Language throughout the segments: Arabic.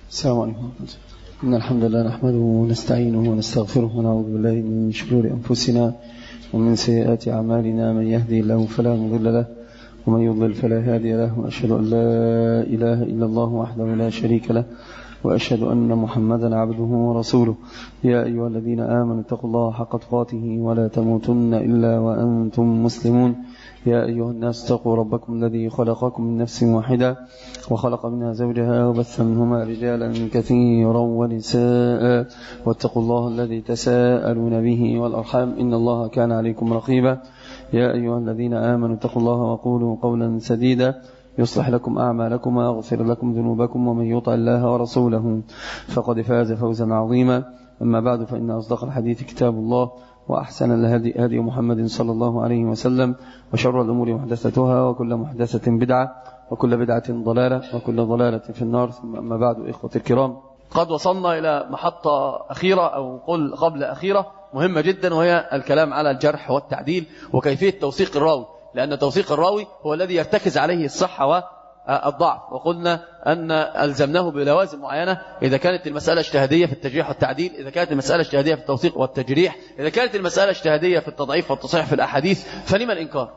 السلام عليكم. إن الحمد لله نحمده ونستعينه ونستغفره ونعوذ بالله من شرور أنفسنا ومن سيئات أعمالنا. من يهدي الله فلا مضل له ومن يضلل فلا هادي له، وأشهد أن لا إله إلا الله وحده لا شريك له، وأشهد أن محمدا عبده ورسوله. يا أيها الذين آمنوا اتقوا الله حق تقاته ولا تموتن إلا وأنتم مسلمون. يا أيها الناس اتقوا ربكم الذي خلقكم من نفس واحدة وخلق منها زوجها وبث منهما رجالا كثيرا ونساء، واتقوا الله الذي تساءلون به والأرحام إن الله كان عليكم رقيبا. يا أيها الذين آمنوا اتقوا الله وقولوا قولا سديدا يصلح لكم أعمالكم ويغفر لكم ذنوبكم، ومن يطع الله ورسوله فقد فاز فوزا عظيما. أما بعد، فإن أصدق الحديث كتاب الله، وأحسن الهدي هدي محمد صلى الله عليه وسلم، وشر الأمور محدثتها، وكل محدثة بدعة، وكل بدعة ضلالة، وكل ضلالة في النار. ثم أما بعد، إخوة الكرام، قد وصلنا إلى محطة أخيرة أو قبل أخيرة مهمة جدا، وهي الكلام على الجرح والتعديل وكيفية توثيق الراوي، لأن توثيق الراوي هو الذي يرتكز عليه الصحة والضعف. وقلنا أن ألزمناه بلوازم معينة: إذا كانت المسألة اجتهادية في التجريح والتعديل، إذا كانت المسألة اجتهادية في التوثيق والتجريح، إذا كانت المسألة اجتهادية في التضعيف والتصحيح في الأحاديث، فلما الإنكار؟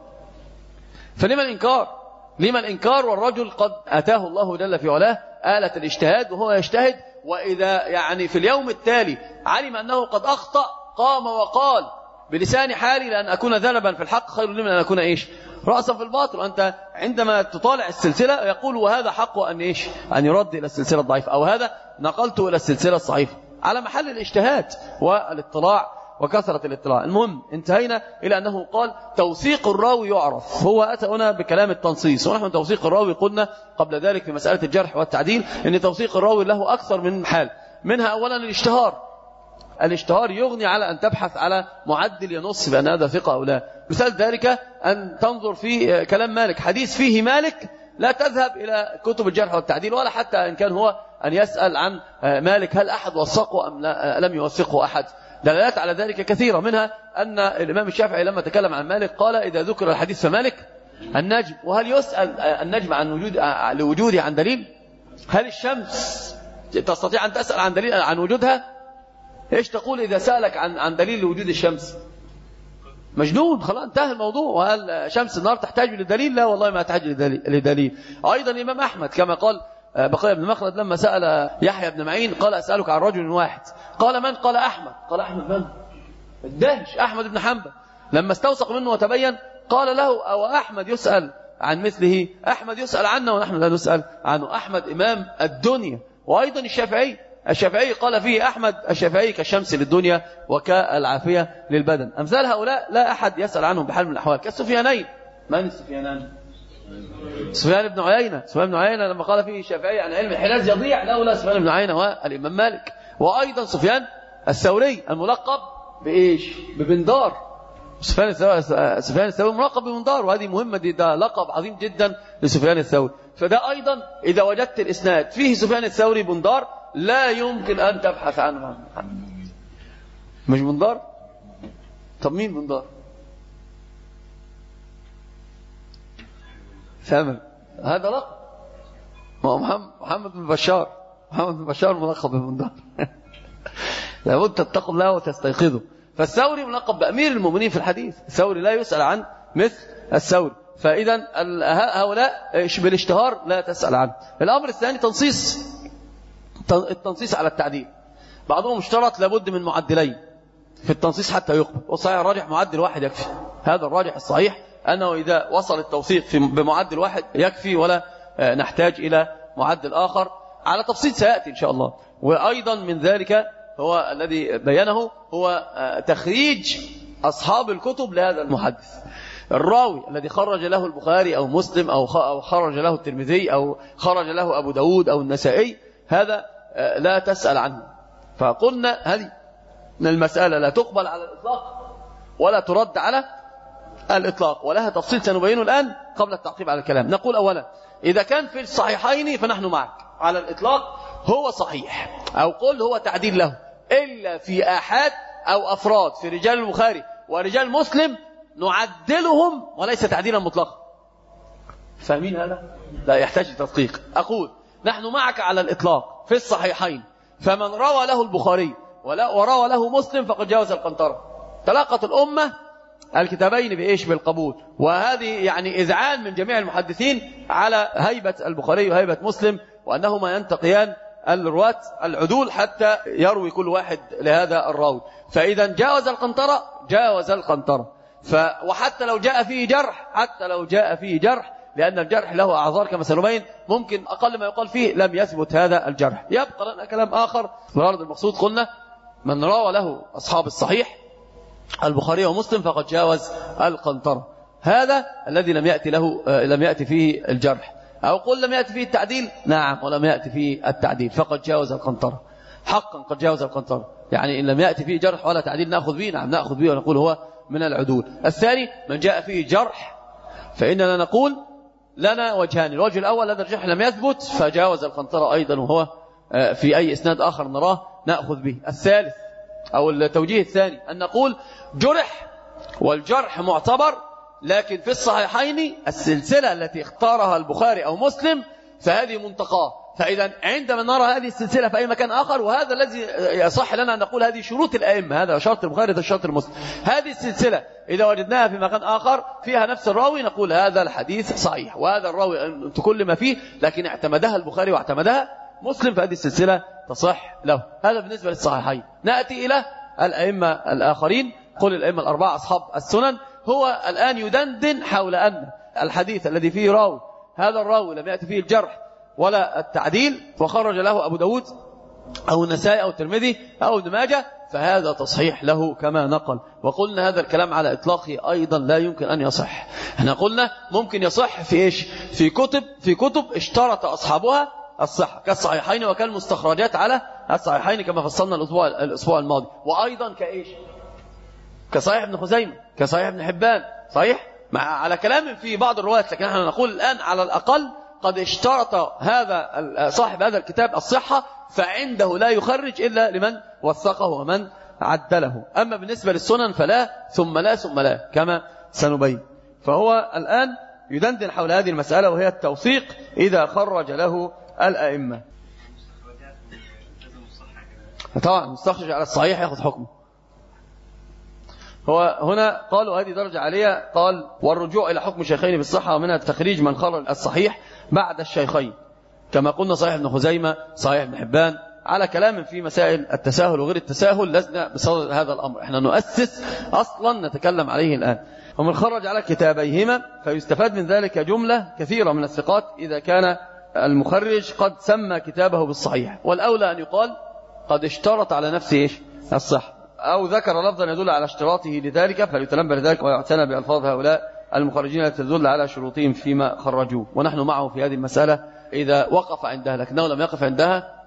لما الإنكار والرجل قد أتاه الله جل في علاه آلة الاجتهاد وهو يجتهد، وإذا يعني في اليوم التالي علم أنه قد أخطأ قام وقال بلسان حالي: لأن أكون ذنبا في الحق خير لي من أن أكون رأسا في الباطل. وأنت عندما تطالع السلسلة يقول: وهذا حق أن يرد إلى السلسلة الضعيفة، أو هذا نقلته إلى السلسلة الصحيحة، على محل الاجتهاد والاطلاع وكثرة الاطلاع. المهم، انتهينا إلى أنه قال: توثيق الراوي يعرف. هو أتى هنا بكلام التنصيص، ونحن توثيق الراوي قلنا قبل ذلك في مسألة الجرح والتعديل أن توثيق الراوي له أكثر من حال. منها أولا الاشتهار يغني على أن تبحث على معدل ينص بأن هذا ثقة أو لا. مثال ذلك أن تنظر في كلام مالك، حديث فيه مالك لا تذهب إلى كتب الجرح والتعديل، ولا حتى إن كان هو أن يسأل عن مالك هل أحد وثقه أم لم يوثقه أحد. دلالات على ذلك كثيرة، منها أن الإمام الشافعي لما تكلم عن مالك قال: إذا ذكر الحديث فمالك النجم. وهل يسأل النجم عن لوجوده عن دليل؟ هل الشمس تستطيع أن تسأل عن دليل عن وجودها؟ إيش تقول إذا سألك عن دليل لوجود الشمس؟ مجنون، خلاص انتهى الموضوع. وهل شمس النار تحتاج لدليل؟ لا والله ما تحتاج لدليل. أيضا الإمام أحمد كما قال بقية بن مخلد لما سأل يحيى بن معين قال: أسألك عن رجل واحد. قال: من؟ قال: أحمد. قال: أحمد من؟ الدهش أحمد بن حنبل. لما استوثق منه وتبين قال له: أو أحمد يسأل عن مثله؟ أحمد يسأل عنه ونحن لا نسأل عنه. أحمد إمام الدنيا. وأيضا الشافعي قال فيه أحمد: الشافعي كالشمس للدنيا وكالعافية للبدن. أمثال هؤلاء لا أحد يسأل عنهم بحال من الأحوال. كالسفيانين. من السفيانان؟ سفيان بن عيينة لما قال فيه الشافعي عن علم الحجاز يضيع لولا سفيان بن عيينة والإمام مالك. وأيضا سفيان الثوري الملقب بإيش؟ ببندار. سفيان الثوري ملقب ببندار، وهذه مهمة، ده لقب عظيم جدا لسفيان الثوري. فده أيضا إذا وجدت الإسناد فيه سفيان الثوري بندار لا يمكن أن تبحث عنه. مش بندار؟ طب مين بندار؟ ثامر. هذا لقب. محمد بن بشار ملقب ببندار. لابد تتقوا الله وتستيقظوا. فالثوري ملقب بأمير المؤمنين في الحديث. الثوري لا يسأل عن مثل الثوري. فإذا هؤلاء بالاشتهار لا تسأل عنه. الأمر الثاني التنصيص على التعديل. بعضهم اشترط لابد من معدلين في التنصيص حتى يقبل، والصحيح الراجح معدل واحد يكفي. هذا الراجح الصحيح أنه إذا وصل التوثيق بمعدل واحد يكفي، ولا نحتاج إلى معدل آخر، على تفصيل سيأتي إن شاء الله. وأيضا من ذلك هو الذي بينه هو تخريج أصحاب الكتب لهذا المحدث. الراوي الذي خرج له البخاري أو مسلم أو خرج له الترمذي أو خرج له أبو داود أو النسائي، هذا لا تسأل عنه. فقلنا هذه المسألة لا تقبل على الإطلاق ولا ترد على الإطلاق، ولها تفصيل سنبينه الآن قبل التعقيب على الكلام. نقول أولا: إذا كان في الصحيحين فنحن معك على الإطلاق، هو صحيح أو قل هو تعديل له، إلا في آحاد أو أفراد في رجال البخاري ورجال مسلم نعدلهم وليس تعديلا مطلقا. فاهمين هذا؟ لا يحتاج لتدقيق. أقول: نحن معك على الإطلاق في الصحيحين فمن روى له البخاري وروى له مسلم فقد جاوز القنطرة. تلقت الأمة الكتابين بإيش؟ بالقبول. وهذه يعني إذعان من جميع المحدثين على هيبة البخاري وهيبة مسلم، وأنهما ينتقيان الرواة العدول حتى يروي كل واحد لهذا الراوي. فإذا جاوز القنطرة جاوز القنطرة. وحتى لو جاء فيه جرح لأن الجرح له أعذار كما سنبين، ممكن أقل ما يقال فيه لم يثبت هذا الجرح. يبقى لنا كلام آخر بغرض المقصود. قلنا من روى له أصحاب الصحيح البخاري ومسلم فقد جاوز القنطرة. هذا الذي لم يأتي فيه الجرح، أو قل لم يأتي فيه التعديل، نعم ولم يأتي فيه التعديل فقد جاوز القنطرة، حقا قد جاوز القنطرة. يعني إن لم يأتي فيه جرح ولا تعديل نأخذ به، نعم نأخذ به ونقول هو من العدول. الثاني من جاء فيه جرح فإننا نقول لنا وجهان، الوجه الأول هذا الجرح لم يثبت فجاوز القنطرة أيضا، وهو في أي إسناد آخر نراه نأخذ به. الثالث أو التوجيه الثاني أن نقول جرح والجرح معتبر، لكن في الصحيحين السلسلة التي اختارها البخاري أو مسلم فهذه منتقاه. فإذا عندما نرى هذه السلسلة في أي مكان آخر، وهذا الذي يصح لنا أن نقول هذه شروط الأئمة، هذا شرط البخاري هذا شرط المسلم، هذه السلسلة إذا وجدناها في مكان آخر فيها نفس الراوي نقول هذا الحديث صحيح، وهذا الراوي كل ما فيه لكن اعتمدها البخاري واعتمدها مسلم فهذه السلسلة تصح له. هذا بالنسبة للصحيحين. نأتي إلى الأئمة الآخرين، قل الأئمة الأربعة أصحاب السنن. هو الآن يدندن حول أن الحديث الذي فيه راوي هذا الراوي لم يأتي فيه الجرح ولا التعديل وخرج له أبو داود أو النسائي أو الترمذي أو ابن ماجه فهذا تصحيح له كما نقل. وقلنا هذا الكلام على إطلاقه أيضا لا يمكن أن يصح. احنا قلنا ممكن يصح في إيش؟ في كتب اشترط أصحابها الصحة كالصحيحين وكالمستخرجات على الصحيحين كما فصلنا الأسبوع الماضي. وأيضا كإيش؟ كصحيح ابن خزيمة، كصحيح ابن حبان، صحيح على كلام في بعض الروايات، لكن احنا نقول الآن على الأقل قد اشترط هذا صاحب هذا الكتاب الصحة، فعنده لا يخرج إلا لمن وثقه ومن عدله. أما بالنسبة للسنن فلا ثم لا ثم لا كما سنبين. فهو الآن يدندن حول هذه المسألة وهي التوثيق إذا خرج له الأئمة. طبعا مستخرج على الصحيح يأخذ حكمه. هو هنا قالوا هذه درجة عالية، قال والرجوع إلى حكم الشيخين بالصحة ومنها تخريج من خرج الصحيح بعد الشيخين كما قلنا صحيح ابن خزيمة صحيح ابن حبان. على كلام في مسائل التساهل وغير التساهل لسنا بصدد هذا الأمر، احنا نؤسس أصلا نتكلم عليه الآن. ومن خرج على كتابيهما فيستفاد من ذلك جملة كثيرة من الثقات إذا كان المخرج قد سمى كتابه بالصحيح، والأولى أن يقال قد اشترط على نفسه الصح، أو ذكر لفظا يدل على اشتراطه لذلك فليتنبه لذلك ويعتنى بألفاظ هؤلاء المخرجين التي تدل على شروطهم فيما خرجوه. ونحن معه في هذه المسألة إذا وقف عندها، لكنه لم يقف عندها.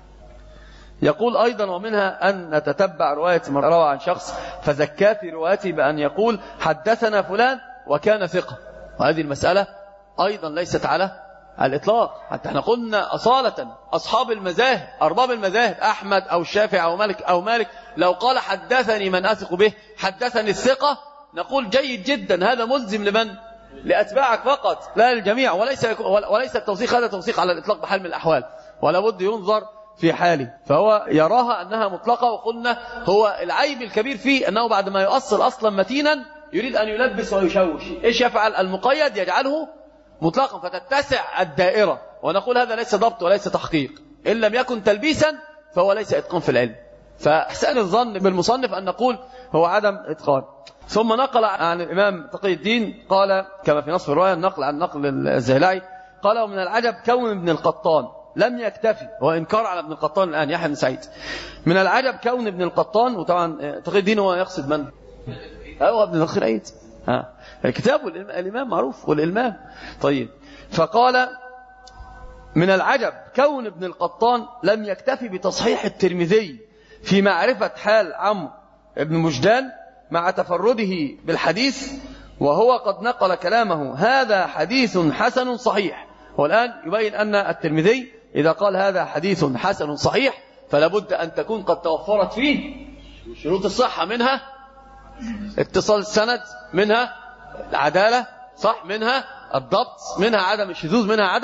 يقول أيضا ومنها أن نتتبع رواية من روى عن شخص فزكاه في روايته بأن يقول حدثنا فلان وكان ثقة، وهذه المسألة أيضا ليست على الإطلاق. حتى احنا قلنا أصالة أصحاب المذاهب أرباب المذاهب أحمد أو الشافعي أو مالك لو قال حدثني من أثق به حدثني الثقة نقول جيد جدا، هذا ملزم لمن؟ لأتباعك فقط لا للجميع، وليس التوثيق هذا توثيق على الإطلاق بحال من الأحوال، ولا بد ينظر في حاله. فهو يراها أنها مطلقة. وقلنا هو العيب الكبير فيه أنه بعد ما يؤصل أصلا متينا يريد أن يلبس ويشوش. إيش يفعل؟ المقيد يجعله مطلقا فتتسع الدائرة، ونقول هذا ليس ضبط وليس تحقيق، إن لم يكن تلبيسا فهو ليس إتقان في العلم. فأحسن الظن بالمصنف أن نقول هو عدم إتقان. ثم نقل عن الإمام تقي الدين قال كما في نصف الرواية النقل عن نقل الزهلعي قال ومن العجب كون ابن القطان لم يكتفي، وإنكار على ابن القطان الآن يحيى بن سعيد. من العجب كون ابن القطان، وطبعا تقي الدين هو يقصد من؟ هو ابن الخير الكتاب والإمام معروف والإلمام. طيب فقال من العجب كون ابن القطان لم يكتفي بتصحيح الترمذي في معرفة حال عمرو بن مجدان مع تفرده بالحديث، وهو قد نقل كلامه هذا حديث حسن صحيح. والآن يبين أن الترمذي إذا قال هذا حديث حسن صحيح فلا بد أن تكون قد توفرت فيه شروط الصحة، منها اتصال السند، منها العدالة صح، منها الضبط، منها عدم الشذوذ، منها عدم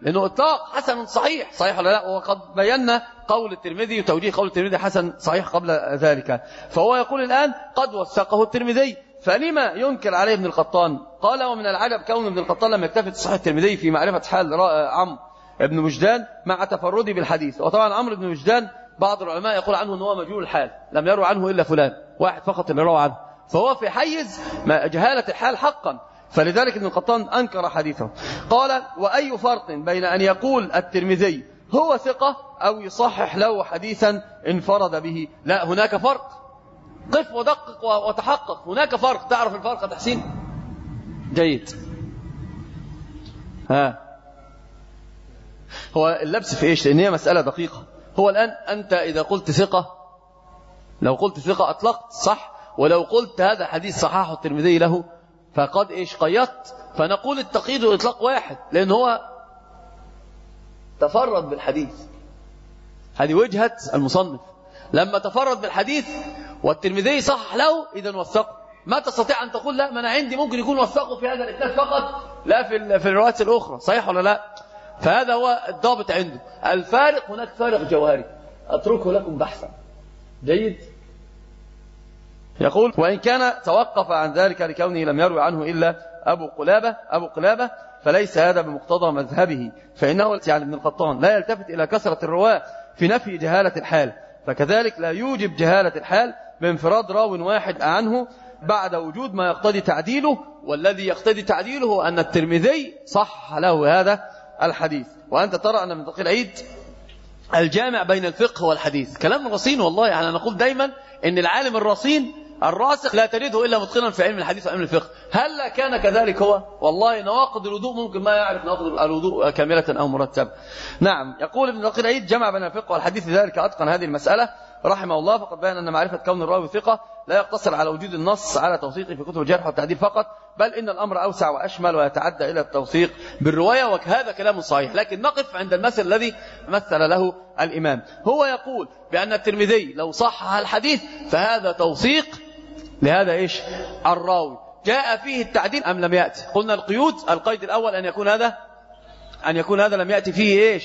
لأنه إطلاق حسن صحيح، صحيح ولا لا؟ وقد بينا قول الترمذي وتوجيه قول الترمذي حسن صحيح قبل ذلك. فهو يقول الآن قد وثقه الترمذي، فلما ينكر عليه ابن القطان؟ قال ومن العجب كون ابن القطان لم يكتفي صحيح الترمذي في معرفة حال عمرو بن وجدان مع تفرده بالحديث. وطبعا عمرو بن وجدان بعض العلماء يقول عنه أنه مجهول الحال، لم يروى عنه إلا فلان واحد فقط اللي روى عنه، فهو في حيز جهالة الحال حقا، فلذلك ابن القطان أنكر حديثه. قال وأي فرق بين أن يقول الترمذي هو ثقة أو يصحح له حديثا انفرد به؟ لا، هناك فرق، قف ودقق وتحقق، هناك فرق. تعرف الفرق تحسين؟ جيد. هو اللبس في إيش؟ لأن هي مسألة دقيقة. هو الآن أنت إذا قلت ثقة، لو قلت ثقة أطلقت صح، ولو قلت هذا حديث صححه الترمذي له فقد إيش قيدت، فنقول التقييد والإطلاق واحد، لأن هو تفرد بالحديث. هذه وجهة المصنف، لما تفرد بالحديث والترمذي صحح له إذن وثقه. ما تستطيع أن تقول لا، ما أنا عندي ممكن يكون وثقه في هذا الإسناد فقط، لا في الروايات الأخرى، صحيح ولا لا؟ فهذا هو الضابط عنده. الفارق هناك فارق جوهري أتركه لكم بحثا. جيد. يقول وإن كان توقف عن ذلك لكونه لم يروي عنه إلا أبو قلابة فليس هذا بمقتضى مذهبه، فإنه يعني ابن القطان لا يلتفت إلى كثرة الرواة في نفي جهالة الحال، فكذلك لا يوجب جهالة الحال بانفراد راو واحد عنه بعد وجود ما يقتضي تعديله، والذي يقتضي تعديله هو أن الترمذي صح له هذا الحديث. وأنت ترى أن ابن دقيق العيد الجامع بين الفقه والحديث كلام رصين والله. يعني نقول دايما أن العالم الرصين الراسخ لا تجده إلا متقنا في علم الحديث وعلم الفقه. هل كان كذلك هو؟ والله نواقض الوضوء ممكن ما يعرف نواقض الوضوء كاملة أو مرتبة. نعم. يقول ابن دقيق العيد جمع بين الفقه والحديث، ذلك أتقن هذه المسألة رحمه الله. فقد بين أن معرفة كون الراوي ثقة لا يقتصر على وجود النص على توثيقه في كتب الجرح والتعديل فقط، بل إن الأمر أوسع وأشمل ويتعدى إلى التوثيق بالرواية، وهذا كلام صحيح. لكن نقف عند المثل الذي مثل له الإمام. هو يقول بأن الترمذي لو صحح الحديث فهذا توثيق لهذا إيش؟ الراوي. جاء فيه التعديل أم لم يأتي؟ قلنا القيود، القيد الأول أن يكون هذا لم يأتي فيه إيش؟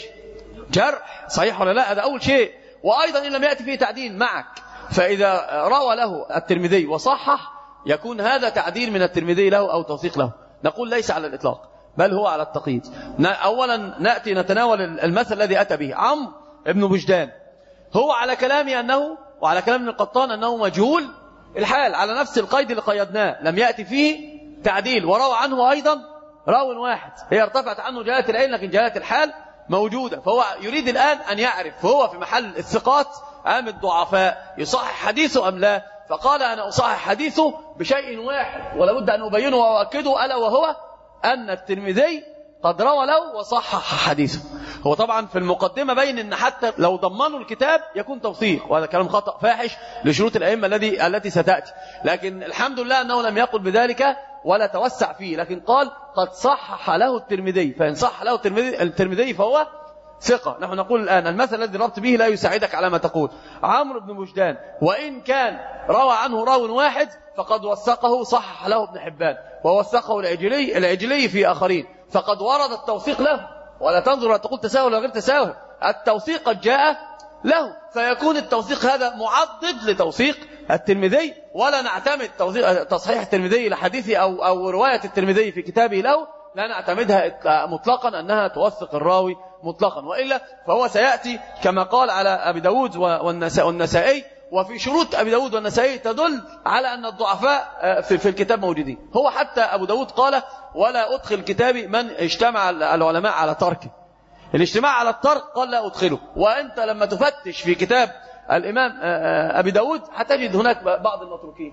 جرح، صحيح ولا لا؟ هذا أول شيء. وأيضا إن لم يأتي فيه تعديل معك، فإذا روى له الترمذي وصحح يكون هذا تعديل من الترمذي له أو توثيق له. نقول ليس على الإطلاق بل هو على التقييد. أولا نأتي نتناول المثل الذي أتى به عمرو بن وجدان، هو على كلامي أنه وعلى كلام ابن القطان أنه مجهول الحال، على نفس القيد اللي قيدناه، لم يأتي فيه تعديل، وروى عنه أيضا راو واحد، هي ارتفعت عنه جهالة العلم لكن جهالة الحال موجودة. فهو يريد الآن أن يعرف هو في محل الثقات أم الضعفاء، يصحح حديثه أم لا. فقال أنا أصحح حديثه بشيء واحد ولا بد أن أبينه وأؤكده، ألا وهو أن الترمذي قد روى له وصحح حديثه. هو طبعا في المقدمة بين أن حتى لو ضمنوا الكتاب يكون توثيق، وهذا كلام خطأ فاحش لشروط الأئمة التي ستأتي، لكن الحمد لله أنه لم يقل بذلك ولا توسع فيه، لكن قال قد صحح له الترمذي، فإن صح له الترمذي فهو ثقة. نحن نقول الآن المثل الذي ربط به لا يساعدك على ما تقول. عمرو بن وجدان وإن كان روى عنه راو واحد فقد وثقه، صحح له ابن حبان ووثقه العجلي في آخرين، فقد ورد التوثيق له. ولا تنظر ولا تقول تساهل ولا غير تساهل، التوثيق قد جاء له، فيكون التوثيق هذا معضد لتوثيق الترمذي، ولا نعتمد تصحيح الترمذي لحديثه أو رواية الترمذي في كتابه له، لا نعتمدها مطلقا أنها توثق الراوي مطلقا، وإلا فهو سيأتي كما قال على أبي داود والنسائي، وفي شروط أبي داود والنسائي تدل على أن الضعفاء في الكتاب موجودين. هو حتى أبو داود قال ولا أدخل كتابي من اجتمع العلماء على تركه، الاجتماع على الترك قال لا أدخله. وأنت لما تفتش في كتاب الإمام أبي داود هتجد هناك بعض المتروكين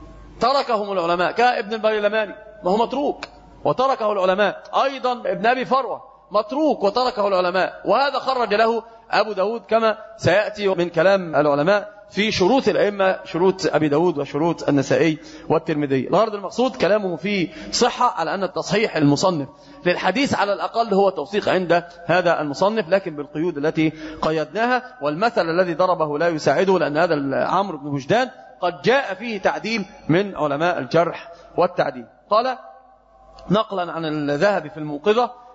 تركهم العلماء، كابن البيلماني ما هو متروك وتركه العلماء، أيضا ابن أبي فروة متروك وتركه العلماء، وهذا خرج له أبو داود كما سيأتي من كلام العلماء في شروط الأئمة، شروط أبي داود وشروط النسائي والترمذي. الغرض المقصود كلامه فيه صحة على أن التصحيح المصنف للحديث على الأقل هو توثيق عند هذا المصنف، لكن بالقيود التي قيدناها. والمثل الذي ضربه لا يساعده، لأن هذا عمرو بن وجدان قد جاء فيه تعديل من علماء الجرح والتعديل. قال نقلا عن الذهبي في الموقظة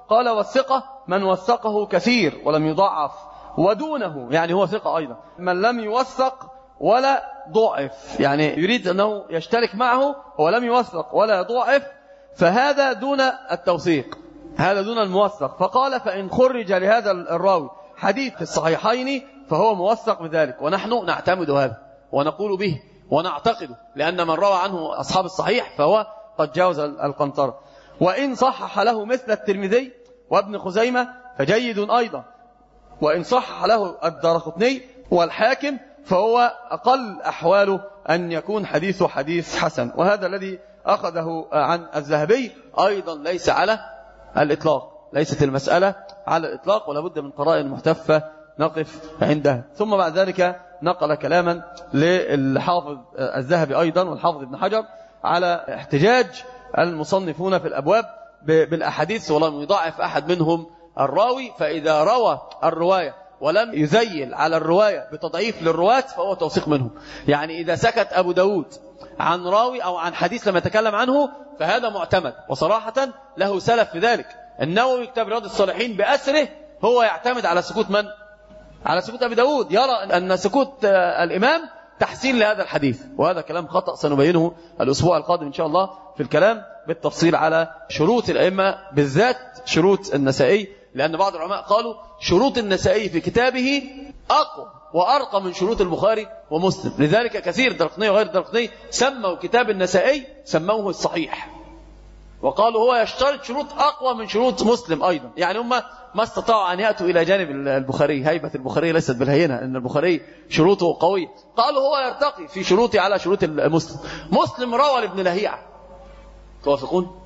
قال والثقة من وثقه كثير ولم يضعف، ودونه يعني هو ثقة أيضا من لم يوثق ولا ضعف، يعني يريد أنه يشترك معه ولم يوثق ولا ضعف، فهذا دون التوثيق، هذا دون الموثق. فقال فإن خرج لهذا الراوي حديث في الصحيحين فهو موثق بذلك، ونحن نعتمد هذا ونقول به ونعتقده، لأن من روى عنه أصحاب الصحيح فهو قد جاوز القنطرة. وإن صحح له مثل الترمذي وابن خزيمة فجيد أيضا، وإن صحح له الدارقطني والحاكم فهو أقل أحواله أن يكون حديثه حديث حسن. وهذا الذي أخذه عن الذهبي أيضا ليس على الإطلاق، ليست المسألة على الإطلاق، ولا بد من قرائن محتفة نقف عندها. ثم بعد ذلك نقل كلاما للحافظ الذهبي أيضا والحافظ ابن حجر على احتجاج المصنفون في الأبواب بالأحاديث ولم يضعف أحد منهم الراوي، فإذا روى الرواية ولم يذيل على الرواية بتضعيف للرواة فهو توثيق منه. يعني إذا سكت أبو داود عن راوي أو عن حديث لم يتكلم عنه فهذا معتمد، وصراحة له سلف في ذلك. النووي كتاب رياض الصالحين بأسره هو يعتمد على سكوت من؟ على سكوت أبي داود، يرى أن سكوت الإمام تحسين لهذا الحديث، وهذا كلام خطأ سنبينه الأسبوع القادم إن شاء الله في الكلام بالتفصيل على شروط الأئمة، بالذات شروط النسائي، لأن بعض العلماء قالوا شروط النسائي في كتابه أقوى وأرقى من شروط البخاري ومسلم، لذلك كثير درقني وغير درقني سموا كتاب النسائي سموه الصحيح، وقالوا هو يشترط شروط أقوى من شروط مسلم أيضا. يعني هم ما استطاعوا أن يأتوا إلى جانب البخاري، هيبة البخاري ليست بالهينة، أن البخاري شروطه قوية، قالوا هو يرتقي في شروطه على شروط المسلم. مسلم روى لابن لهيعة، توافقون؟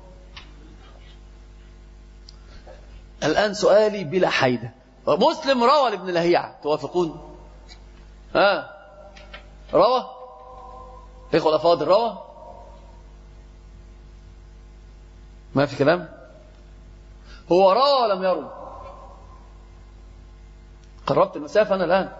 الآن سؤالي بلا حيدة، مسلم روى لابن لهيعة، توافقون؟ روى إخوة الأفاضل، روى؟ ما في كلام؟ هو روى ولم يروي؟ قربت المسافة أنا الآن،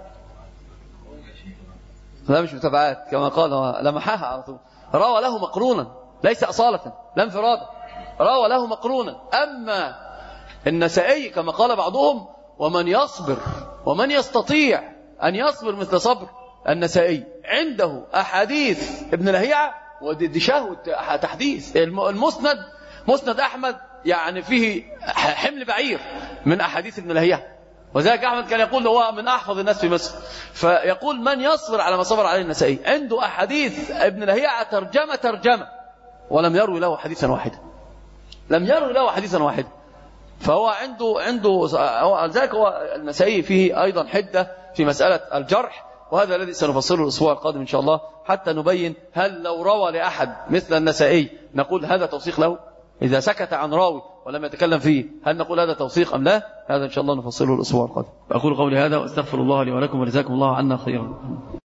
لا مش متابعات كما قال، لمحاها على طول. روى له مقرونا ليس أصالة لا انفرادا، روى له مقرونا. أما النسائي كما قال بعضهم ومن يصبر ومن يستطيع أن يصبر مثل صبر النسائي عنده أحاديث ابن لهيعة، ودي شهوة تحديث. المسند مسند أحمد يعني فيه حمل بعير من أحاديث ابن لهيعة، وذلك أحمد كان يقول هو من أحفظ الناس في مصر، فيقول من يصبر على ما صبر عليه النسائي عنده أحاديث ابن لهيعة ترجمة ولم يروي له حديثا واحدا، لم يروي له حديثا واحدا. فهو عنده ذلك هو النسائي فيه أيضا حدة في مسألة الجرح، وهذا الذي سنفصله الأسبوع القادم إن شاء الله، حتى نبين هل لو روى لأحد مثل النسائي نقول هذا توثيق له؟ إذا سكت عن راوي ولم يتكلم فيه هل نقول هذا توثيق أم لا؟ هذا إن شاء الله نفصله الأسبوع القادم. أقول قولي هذا وأستغفر الله لي ولكم، ولجزاكم الله عنا خيرا.